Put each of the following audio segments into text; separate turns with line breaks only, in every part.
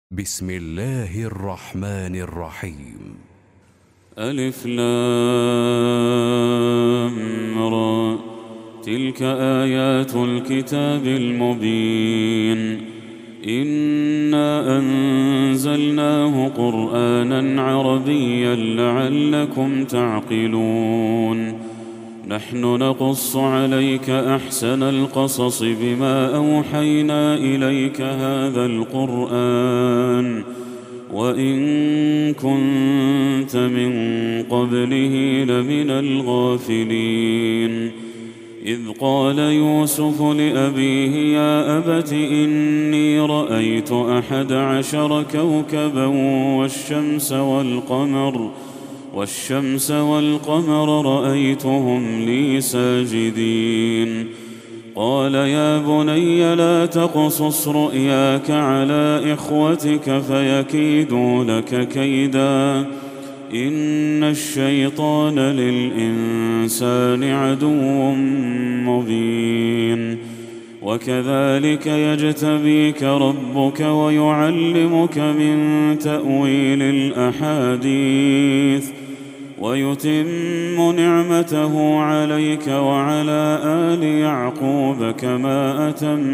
بسم الله الرحمن الرحيم.
ألف لام را. تلك آيات الكتاب المبين. إنا أنزلناه قرآنا عربيا لعلكم تعقلون. نحن نقص عليك أحسن القصص بما أوحينا إليك هذا القرآن وإن كنت من قبله لمن الغافلين. إذ قال يوسف لأبيه يا أبت إني رأيت 11 كوكبا والشمس والقمر رأيتهم لي ساجدين. قال يا بني لا تقصص رؤياك على إخوتك فيكيدوا لك كيدا إن الشيطان للإنسان عدو مبين. وكذلك يجتبيك ربك ويعلمك من تأويل الأحاديث ويتم نعمته عليك وعلى آل يعقوب كما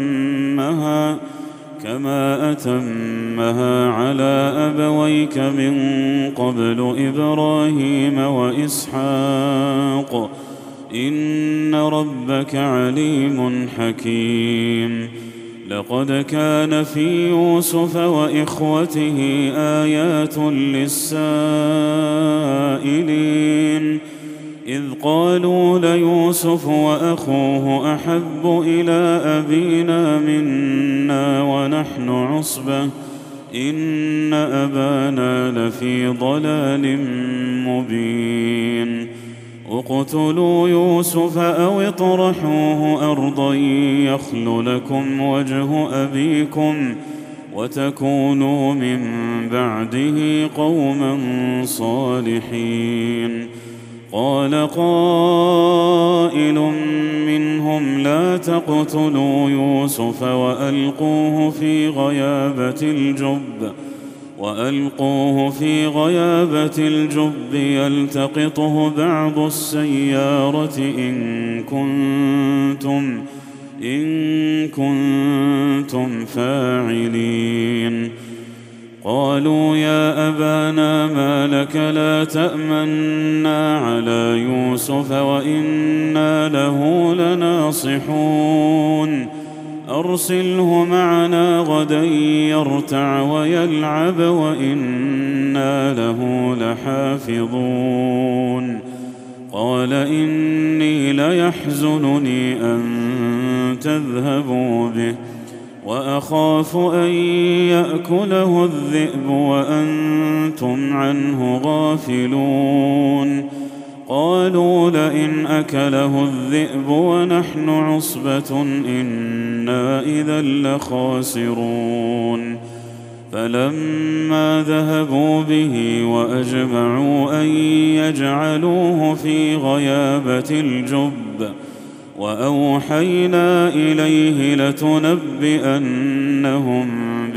أتمها على أبويك من قبل إبراهيم وإسحاق إن ربك عليم حكيم. لقد كان في يوسف وإخوته آيات للسائلين إذ قالوا ليوسف وأخوه أحب إلى أبينا منا ونحن عصبة إن أبانا لفي ضلال مبين. اقتلوا يوسف أو اطرحوه أرضا يخل لكم وجه أبيكم وتكونوا من بعده قوما صالحين. قال قائل منهم لا تقتلوا يوسف وألقوه في غيابة الجب يلتقطه بعض السيارة إن كنتم فاعلين. قالوا يا أبانا ما لك لا تأمنا على يوسف وإنا له لناصحون أرسله معنا غدا يرتع ويلعب وإنا له لحافظون. قال إني ليحزنني أن تذهبوا به وأخاف أن يأكله الذئب وأنتم عنه غافلون. قالوا لئن أكله الذئب ونحن عصبة إنا إذا لخاسرون. فلما ذهبوا به وأجمعوا أن يجعلوه في غيابة الجب وأوحينا إليه لتنبئنهم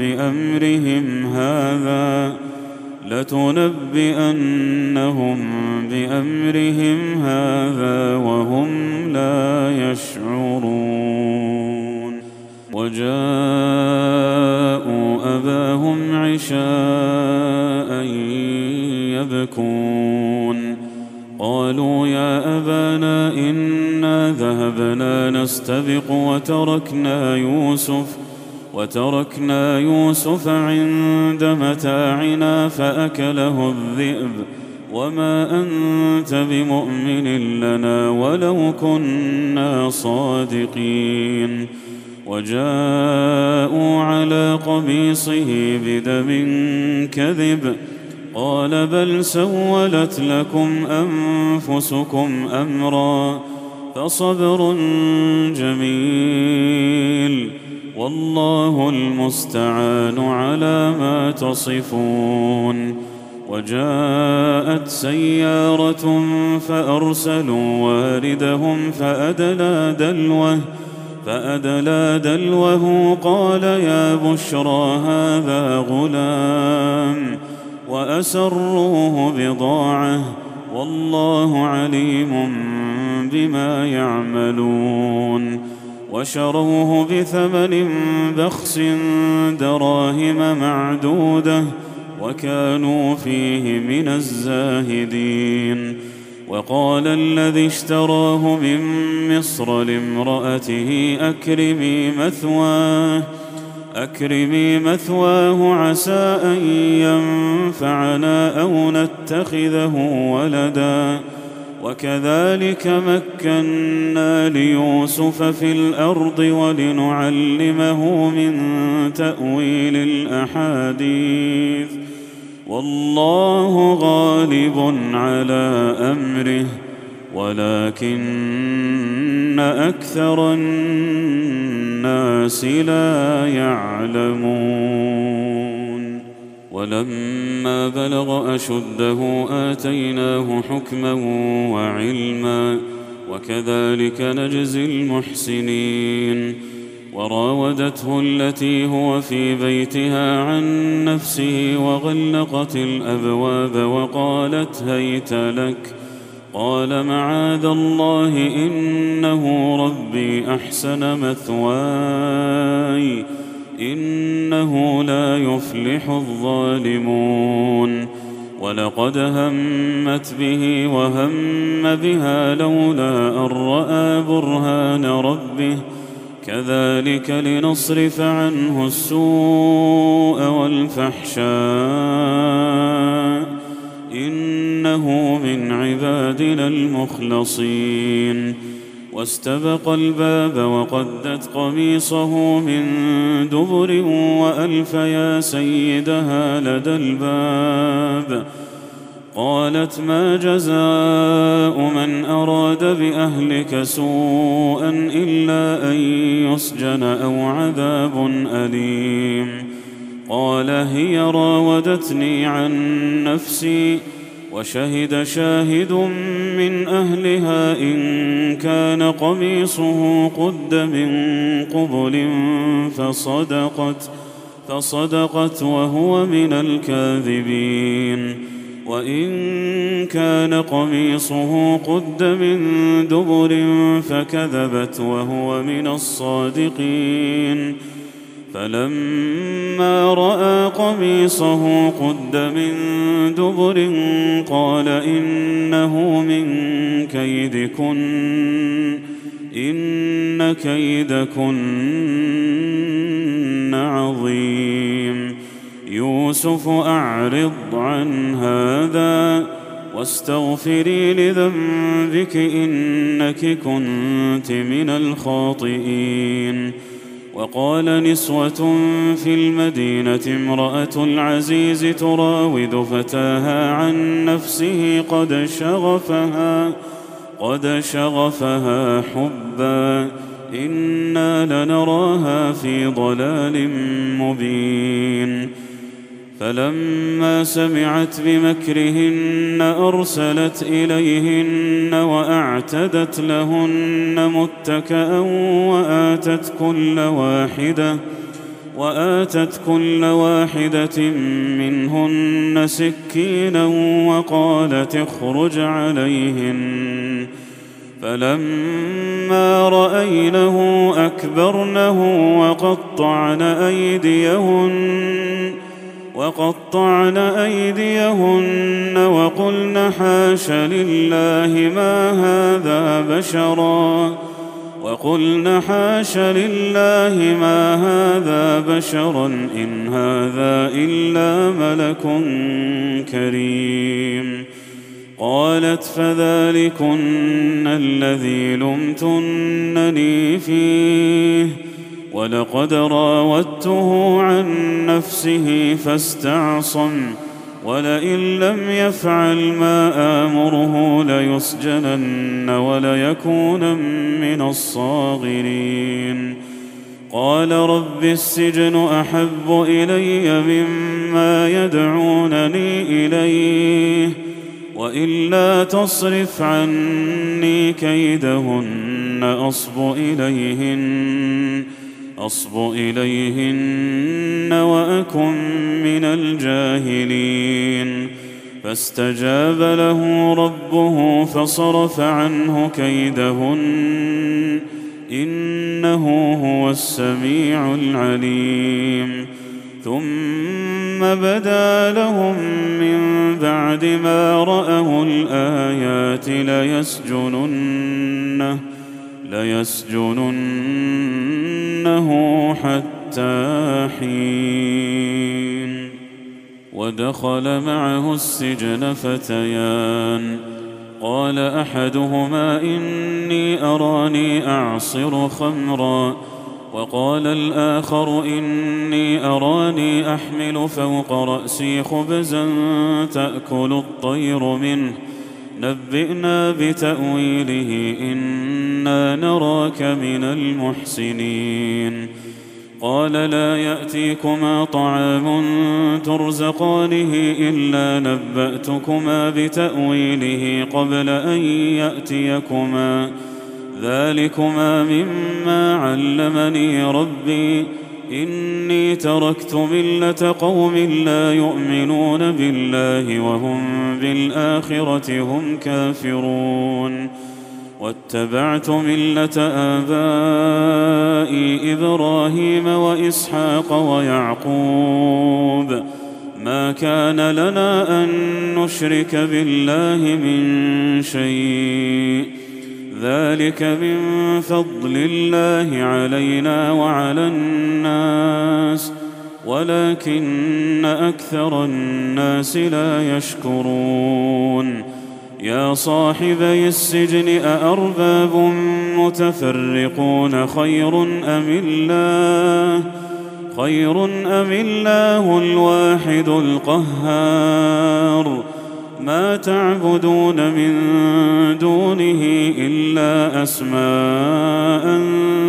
بأمرهم هذا وهم لا يشعرون. وجاءوا أباهم عشاء يبكون. قالوا يا أبانا إنا ذهبنا نستبق وتركنا يوسف عند متاعنا فأكله الذئب وما أنت بمؤمن لنا ولو كنا صادقين. وجاءوا على قميصه بدم كذب قال بل سولت لكم أنفسكم أمرا فصبر جميل والله المستعان على ما تصفون. وجاءت سيارة فأرسلوا واردهم فأدلى دلوه فأدلى دلوه قال يا بشرى هذا غلام وأسروه بضاعة والله عليم بما يعملون وشروه بثمن بخس دراهم معدودة وكانوا فيه من الزاهدين. وقال الذي اشتراه من مصر لامرأته أكرمي مثواه عسى أن ينفعنا أو نتخذه ولدا وكذلك مكنا ليوسف في الأرض ولنعلمه من تأويل الأحاديث والله غالب على أمره ولكن أكثر الناس لا يعلمون. ولما بلغ أشده آتيناه حكما وعلما وكذلك نجزي المحسنين. وراودته التي هو في بيتها عن نفسه وغلقت الأبواب وقالت هيت لك قال معاذ الله إنه ربي أحسن مثواي إنه لا يفلح الظالمون. ولقد همت به وهم بها لولا أن رأى برهان ربه كذلك لنصرف عنه السوء والفحشاء إنه من عبادنا المخلصين. واستبق الباب وقدت قميصه من دبر وألف يا سيدها لدى الباب. قالت ما جزاء من أراد بأهلك سوءا إلا أن يسجن أو عذاب أليم. قال هي راودتني عن نفسي وشهد شاهد من أهلها إن كان قميصه قد من قبل فصدقت وهو من الكاذبين وإن كان قميصه قد من دبر فكذبت وهو من الصادقين. فلما رأى قميصه قد من دبر قال إنه من كيدكن إن كيدكن عظيم. يوسف أعرض عن هذا واستغفري لذنبك إنك كنت من الخاطئين. وقال نسوة في المدينة امرأة العزيز تراود فتاها عن نفسه قد شغفها حبا إنا لنراها في ضلال مبين. فلما سمعت بمكرهن أرسلت إليهن وأعتدت لهن متكأ وآتت كل واحدة منهن سكينا وقالت اخرج عليهن. فلما رأينه أكبرنه وقطعن أيديهن وقلن حاش لله ما هذا بشرا إن هذا إلا ملك كريم. قالت فذلكن الذي لمتنني فيه ولقد راودته عن نفسه فاستعصم ولئن لم يفعل ما آمره ليسجنن وليكون من الصاغرين. قال رب السجن أحب إلي مما يدعونني إليه وإلا تصرف عني كيدهن أصب إليهن وأكن من الجاهلين. فاستجاب له ربه فصرف عنه كيدهن إنه هو السميع العليم. ثم بدا لهم من بعد ما رأوا الآيات ليسجننه حتى حين. ودخل معه السجن فتيان، قال أحدهما إني أراني أعصر خمرا، وقال الآخر إني أراني أحمل فوق رأسي خبزا تأكل الطير منه، نبئنا بتأويله إنا نراك من المحسنين. قال لا يأتيكما طعام ترزقانه إلا نبأتكما بتأويله قبل أن يأتيكما، ذلكما مما علمني ربي، إني تركت ملة قوم لا يؤمنون بالله وهم بالآخرة هم كافرون، واتبعت ملة آبائي إبراهيم وإسحاق ويعقوب، ما كان لنا أن نشرك بالله من شيء، ذلك من فضل الله علينا وعلى الناس ولكن أكثر الناس لا يشكرون. يا صاحبي السجن أأرباب متفرقون خير أم الله الواحد القهار. ما تعبدون من دونه إلا أسماء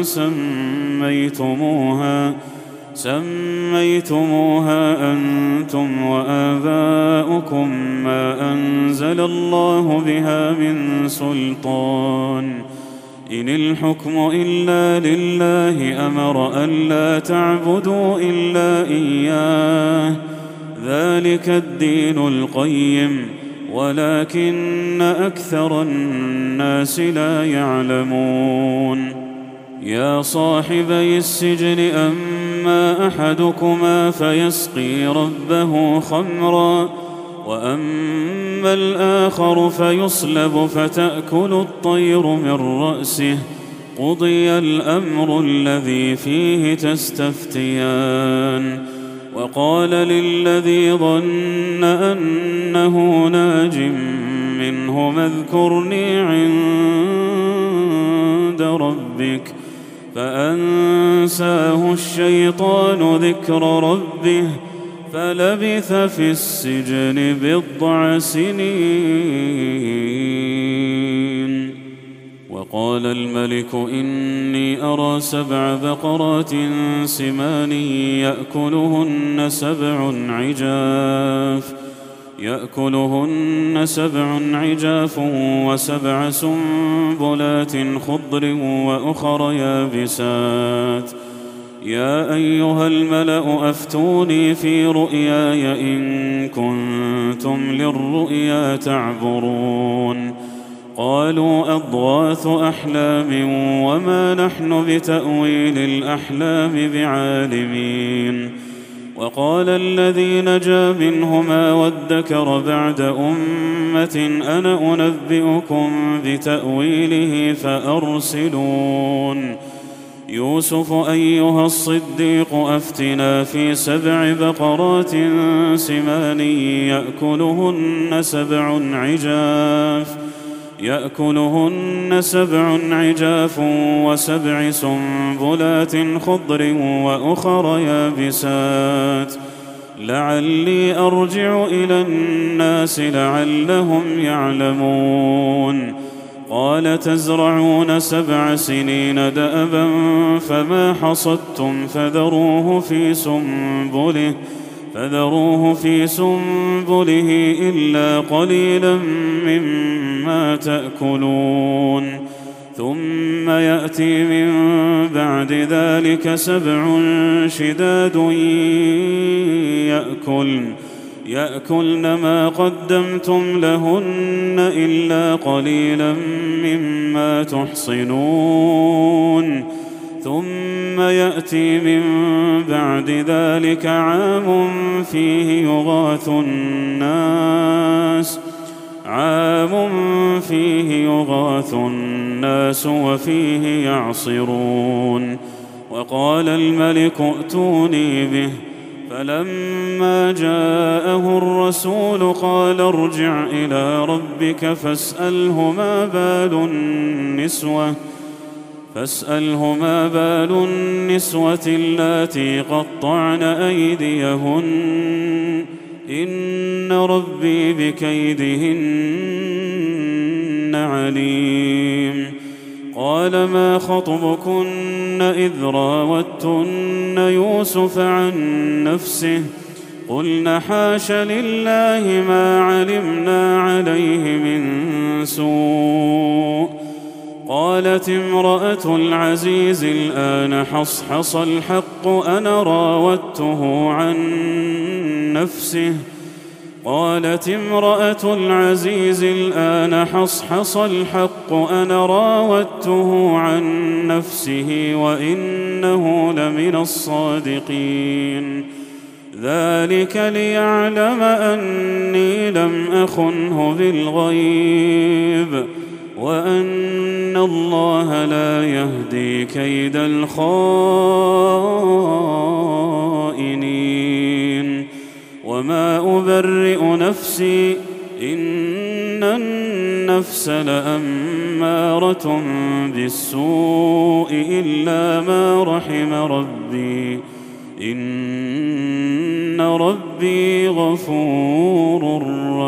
سميتموها أنتم وآباؤكم ما أنزل الله بها من سلطان، إن الحكم إلا لله أمر ألا تعبدوا إلا إياه، ذلك الدين القيم ولكن أكثر الناس لا يعلمون. يا صاحبي السجن أما أحدكما فيسقي ربه خمرا، وأما الآخر فيصلب فتأكل الطير من رأسه، قضي الأمر الذي فيه تستفتيان. وقال للذي ظن أنه ناج منهما اذكرني عند ربك، فأنساه الشيطان ذكر ربه فلبث في السجن 10 سنين. وقال الملك إني أرى 7 بقرات سمان يأكلهن 7 عجاف و7 سنبلات خضر وأخر يابسات. يا أيها الملأ أفتوني في رؤياي إن كنتم للرؤيا تعبرون. قالوا أضغاث أحلام وما نحن بتأويل الأحلام بعالمين. وقال الذي نجا منهما وادكر بعد أمة أنا أنبئكم بتأويله فأرسلون. يوسف أيها الصديق أفتنا في 7 بقرات سمان يأكلهن 7 عجاف و7 سنبلات خضر وأخر يابسات لعلي أرجع إلى الناس لعلهم يعلمون. قال تزرعون 7 سنين دأبا فما حصدتم فذروه في سنبله إلا قليلا مما تأكلون. ثم يأتي من بعد ذلك 7 شداد يأكلن ما قدمتم لهن إلا قليلا مما تحصنون ثم يأتي من بعد ذلك عام فيه يغاث الناس وفيه يعصرون. وقال الملك ائتوني به، فلما جاءه الرسول قال ارجع إلى ربك فاسأله ما بال النسوة اللاتي قطعن أيديهن إن ربي بكيدهن عليم. قال ما خطبكن إذ راوتن يوسف عن نفسه قلن حاش لله ما علمنا عليه من سوء. قالت امرأة العزيز الآن حصحص الحق أنا راودته عن نفسه وإنه لمن الصادقين. ذلك ليعلم أني لم أخنه بالغيب وأن الله لا يهدي كيد الخائنين. وما أبرئ نفسي إن النفس لأمارة بالسوء إلا ما رحم ربي إن ربي غفور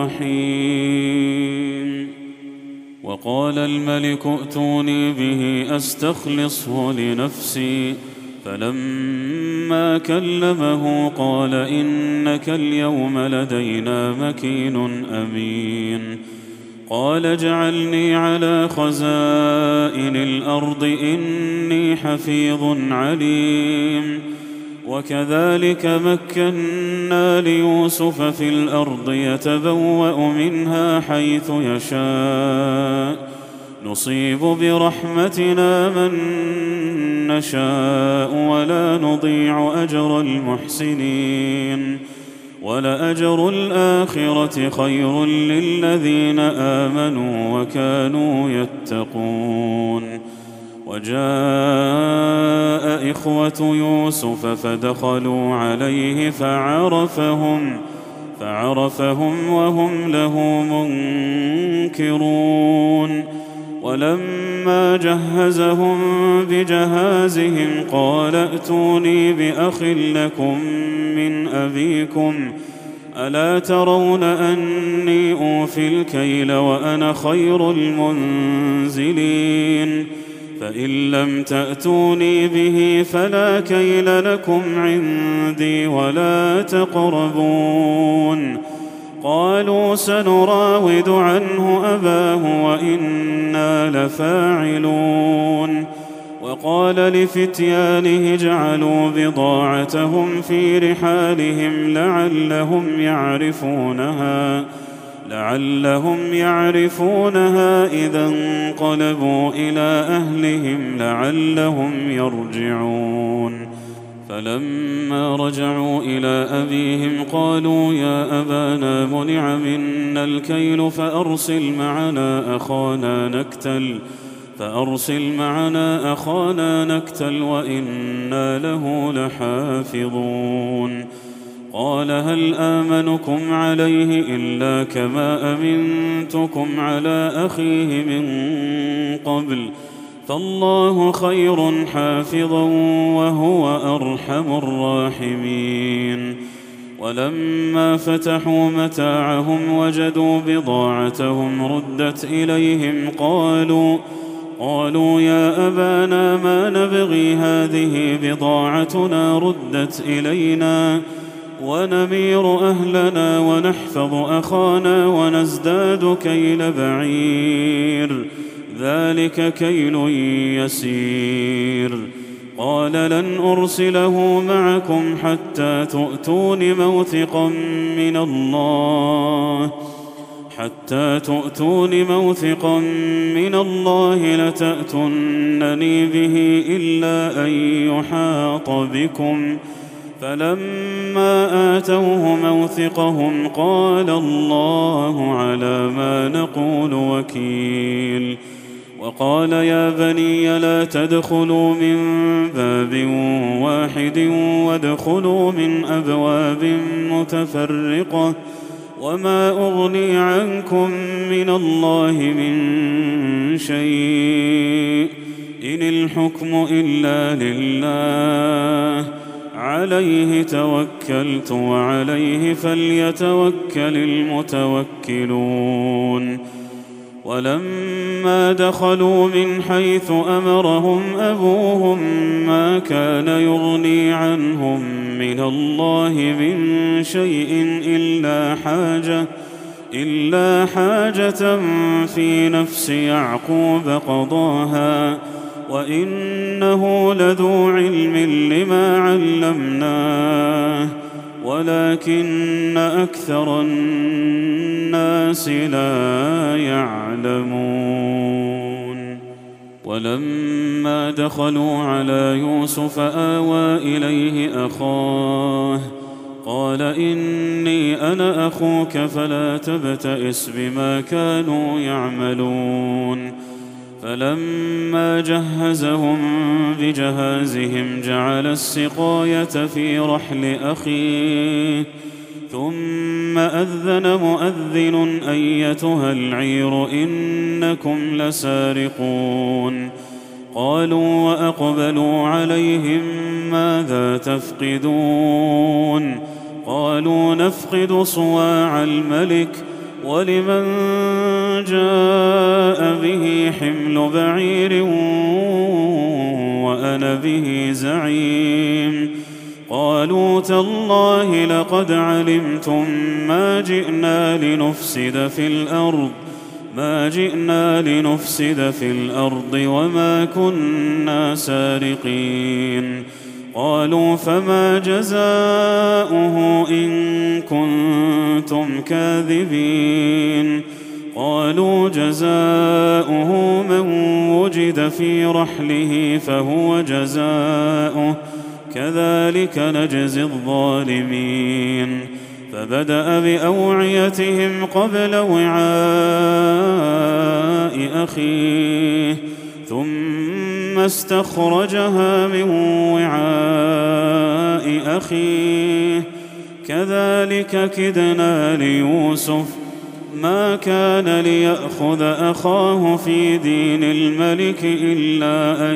رحيم. وقال الملك ائتوني به أستخلصه لنفسي، فلما كلمه قال إنك اليوم لدينا مكين أمين. قال اجعلني على خزائن الأرض إني حفيظ عليم. وكذلك مكنا ليوسف في الأرض يتبوأ منها حيث يشاء نصيب برحمتنا من نشاء ولا نضيع أجر المحسنين. ولأجر الآخرة خير للذين آمنوا وكانوا يتقون. وجاء إخوة يوسف فدخلوا عليه فعرفهم وهم له منكرون. ولما جهزهم بجهازهم قال ائتوني بأخ لكم من أبيكم ألا ترون أني أوفي الكيل وأنا خير المنزلين. فإن لم تأتوني به فلا كيل لكم عندي ولا تقربون. قالوا سنراود عنه أباه وإنا لفاعلون. وقال لفتيانه اجعلوا بضاعتهم في رحالهم لعلهم يعرفونها إذا انقلبوا إلى أهلهم لعلهم يرجعون. فلما رجعوا إلى أبيهم قالوا يا أبانا منع منا الكيل فأرسل معنا أخانا نكتل وإنا له لحافظون. قال هل آمنكم عليه إلا كما أمنتكم على أخيه من قبل فالله خير حافظا وهو أرحم الراحمين. ولما فتحوا متاعهم وجدوا بضاعتهم ردت إليهم قالوا يا أبانا ما نبغي هذه بضاعتنا ردت إلينا ونمير أهلنا ونحفظ أخانا ونزداد كيل بعير ذلك كيل يسير. قال لن أرسله معكم حتى تؤتون موثقا من الله لتأتونني به إلا أن يحاط بكم. فلما آتوه موثقهم قال الله على ما نقول وكيل. وقال يا بني لا تدخلوا من باب واحد وادخلوا من أبواب متفرقة وما أغني عنكم من الله من شيء إن الحكم إلا لله عليه توكلت وعليه فليتوكل المتوكلون. ولما دخلوا من حيث أمرهم أبوهم ما كان يغني عنهم من الله من شيء إلا حاجة في نفس يعقوب قضاها وإنه لذو علم لما علمناه ولكن أكثر الناس لا يعلمون. ولما دخلوا على يوسف آوى إليه أخاه قال إني أنا أخوك فلا تبتئس بما كانوا يعملون. فلما جهزهم بجهازهم جعل السقاية في رحل أخيه ثم أذن مؤذن أيتها العير إنكم لسارقون. قالوا وأقبلوا عليهم ماذا تفقدون؟ قالوا نفقد صواع الملك ولمن جاء به حمل بعير وأنا به زعيم. قالوا تالله لقد علمتم ما جئنا لنفسد في الأرض وما كنا سارقين. قالوا فما جزاؤه إن كنتم كاذبين؟ قالوا جزاؤه من وجد في رحله فهو جزاؤه كذلك نجزي الظالمين. فبدأ بأوعيتهم قبل وعاء أخيه ثم استخرجها من وعاء أخيه كذلك كدنا ليوسف ما كان ليأخذ أخاه في دين الملك إلا أن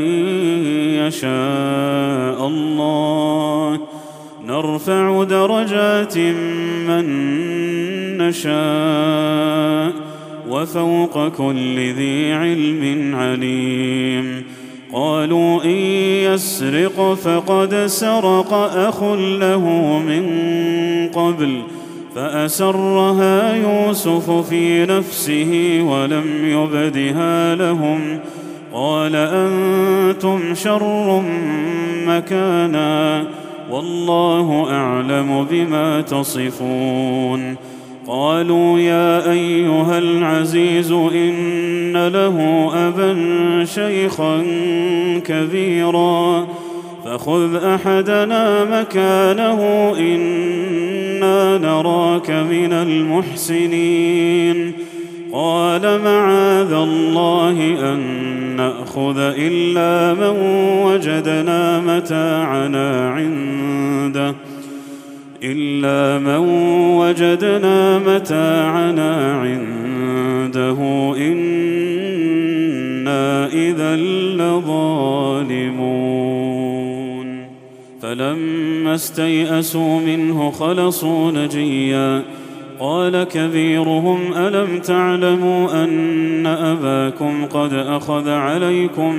يشاء الله نرفع درجات من نشاء وفوق كل ذي علم عليم. قالوا إن يسرق فقد سرق أخ له من قبل فأسرها يوسف في نفسه ولم يبدها لهم. قال أنتم شر مكانا والله أعلم بما تصفون. قالوا يا أيها العزيز إن له أبا شيخا كبيرا فخذ أحدنا مكانه إنا نراك من المحسنين. قال معاذ الله أن نأخذ إلا من وجدنا متاعنا عنده إنا إذا لظالمون. فلما استيئسوا منه خلصوا نجيا. قال كبيرهم ألم تعلموا أن أباكم قد أخذ عليكم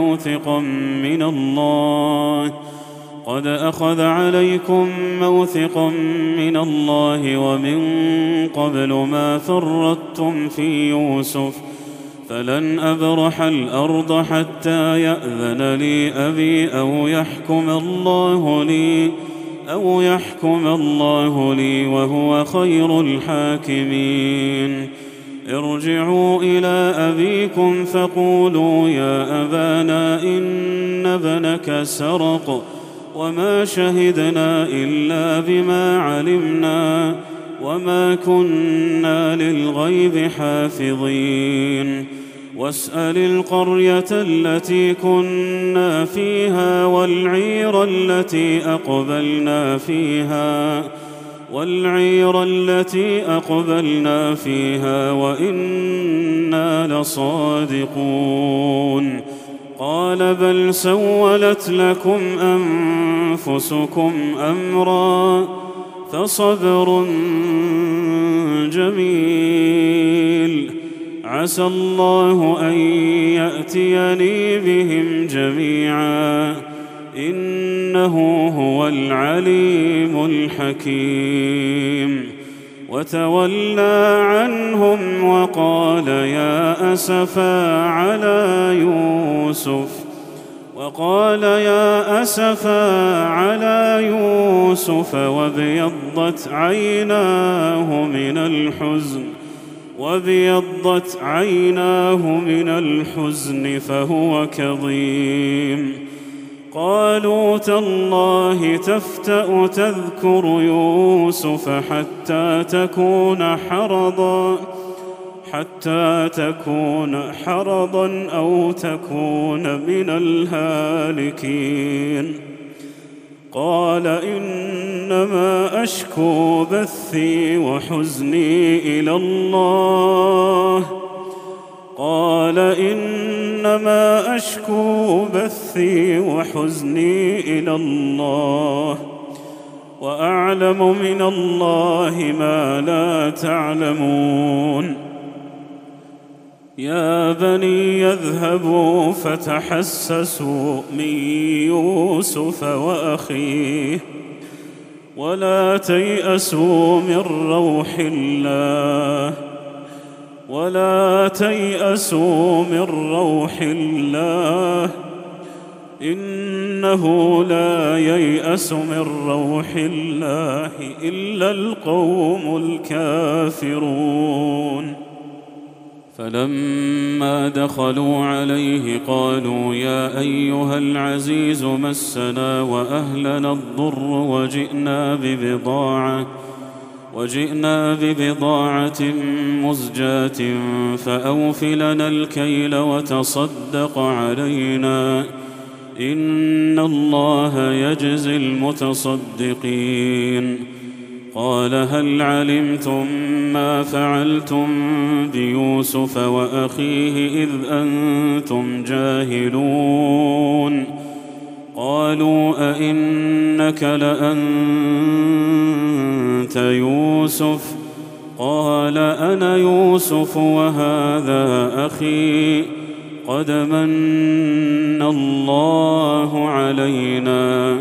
موثقا من الله ومن قبل ما فرطتم في يوسف فلن أبرح الأرض حتى يأذن لي أبي أو يحكم الله لي وهو خير الحاكمين. ارجعوا إلى أبيكم فقولوا يا أبانا إن ابنك سرق وما شهدنا إلا بما علمنا وما كنا للغيب حافظين. واسأل القرية التي كنا فيها والعير التي أقبلنا فيها وإنا لصادقون. قال بل سولت لكم أنفسكم أمرا فصبر جميل عسى الله أن يأتيني بهم جميعا إنه هو العليم الحكيم. وتولى عنهم وقال يا أسفا على يوسف وابيضت عيناه من الحزن فهو كظيم. قالوا تالله تفتأ تذكر يوسف حتى تكون حرضا أو تكون من الهالكين. قال إنما أشكو بثي وحزني إلى الله وأعلم من الله ما لا تعلمون. يا بني يذهبوا فتحسسوا من يوسف وأخيه ولا تيأسوا من روح الله إنه لا ييأس من روح الله إلا القوم الكافرون. فلما دخلوا عليه قالوا يا أيها العزيز مسنا وأهلنا الضر وجئنا ببضاعة مزجاة فأوف لنا الكيل وتصدق علينا إن الله يجزي المتصدقين. قال هل علمتم ما فعلتم بيوسف وأخيه إذ أنتم جاهلون؟ قالوا أئنك لأنت يوسف؟ قال أنا يوسف وهذا أخي قد من الله علينا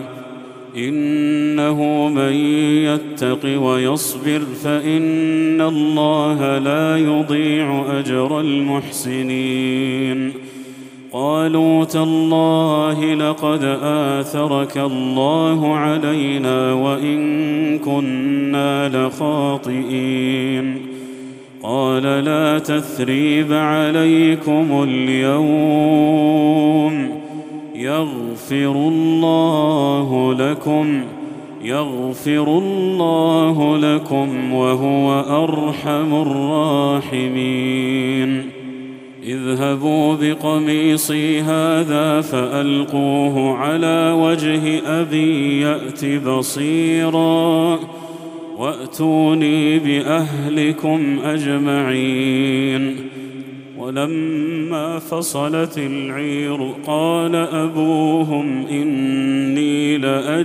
إنه من يتق ويصبر فإن الله لا يضيع أجر المحسنين. قالوا تالله لقد آثرك الله علينا وإن كنا لخاطئين. قال لا تثريب عليكم اليوم يغفر الله لكم وهو أرحم الراحمين. اذهبوا بقميصي هذا فألقوه على وجه أبي يأت بصيرا وأتوني بأهلكم أجمعين. ولما فصلت العير قال أبوهم إني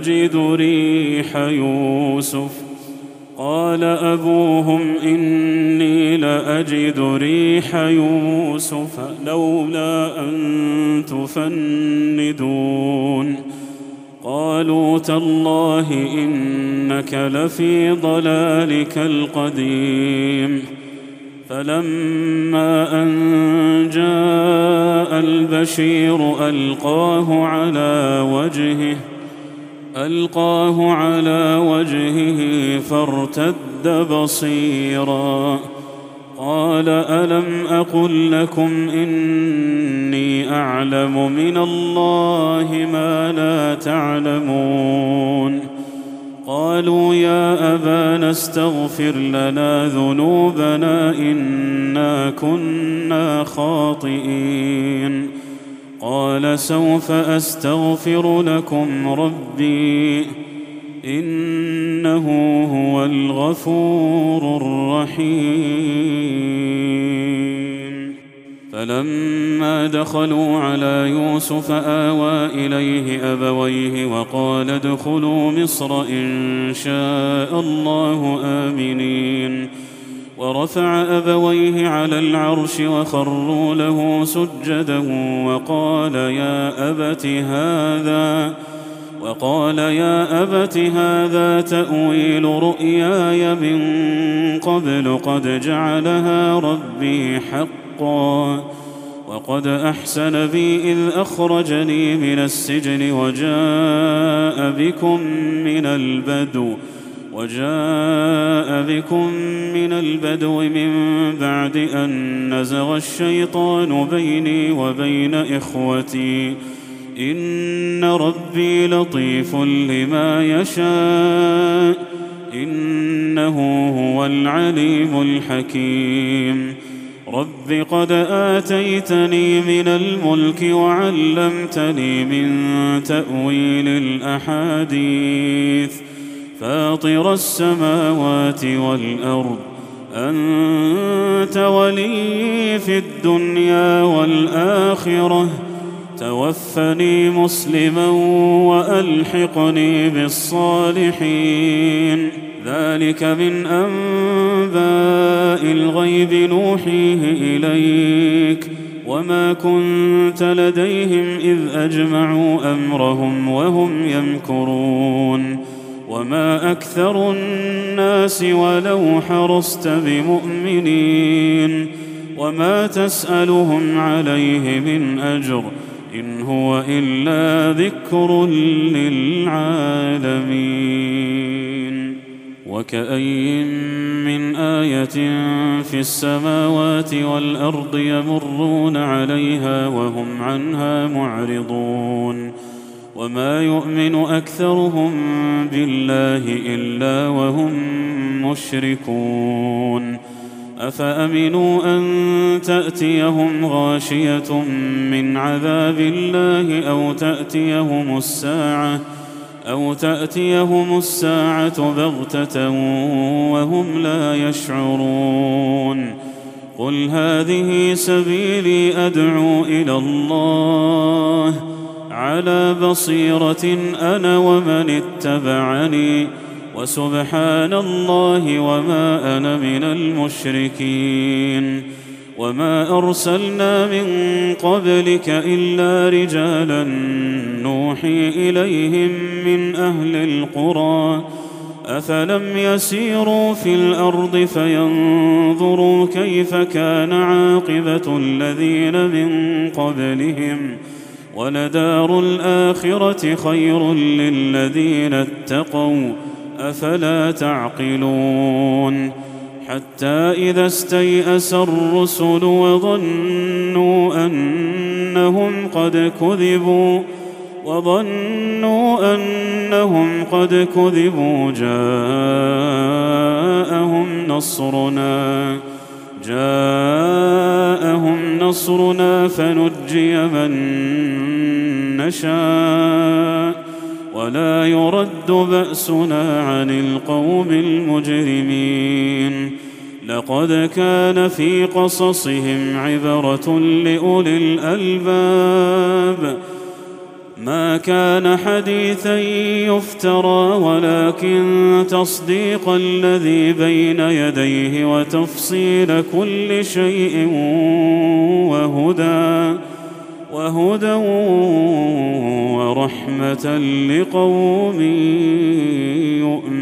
لأجد ريح يوسف لولا أن تفندون. قالوا تالله إنك لفي ضلالك القديم. فلما أن جاء البشير ألقاه على وجهه فارتد بصيرا قال ألم أقل لكم إني أعلم من الله ما لا تعلمون قالوا يا أبانا استغفر لنا ذنوبنا إنا كنا خاطئين قال سوف أستغفر لكم ربي إنه هو الغفور الرحيم فلما دخلوا على يوسف آوى إليه أبويه وقال ادخلوا مصر إن شاء الله آمنين ورفع أبويه على العرش وخروا له سجدا وقال يا أبت هذا تأويل رؤياي من قبل قد جعلها ربي حقا وقد أحسن بي إذ أخرجني من السجن وجاء بكم من البدو من بعد أن نزغ الشيطان بيني وبين إخوتي إن ربي لطيف لما يشاء إنه هو العليم الحكيم رب قد آتيتني من الملك وعلمتني من تأويل الأحاديث فاطر السماوات والأرض أنت ولي في الدنيا والآخرة توفني مسلما وألحقني بالصالحين ذلك من أنباء الغيب نوحيه إليك وما كنت لديهم إذ أجمعوا أمرهم وهم يمكرون وما أكثر الناس ولو حرصت بمؤمنين وما تسألهم عليه من أجر إن هو إلا ذكر للعالمين وكأي من آية في السماوات والأرض يمرون عليها وهم عنها معرضون وما يؤمن أكثرهم بالله إلا وهم مشركون أفأمنوا أن تأتيهم غاشية من عذاب الله أو تأتيهم الساعة بغتة وهم لا يشعرون قل هذه سبيلي أدعو إلى الله على بصيرة أنا ومن اتبعني وسبحان الله وما أنا من المشركين وما أرسلنا من قبلك إلا رجالا نوحي إليهم من أهل القرى أفلم يسيروا في الأرض فينظروا كيف كان عاقبة الذين من قبلهم ولدار الآخرة خير للذين اتقوا أفلا تعقلون حتى إذا استيأس الرسل وظنوا أنهم قد كذبوا جاءهم نصرنا فنجي من نشاء ولا يرد بأسنا عن القوم المجرمين لقد كان في قصصهم عبرة لأولي الألباب ما كان حديثا يفترى ولكن تصديق الذي بين يديه وتفصيل كل شيء وهدى ورحمة لقوم يؤمنون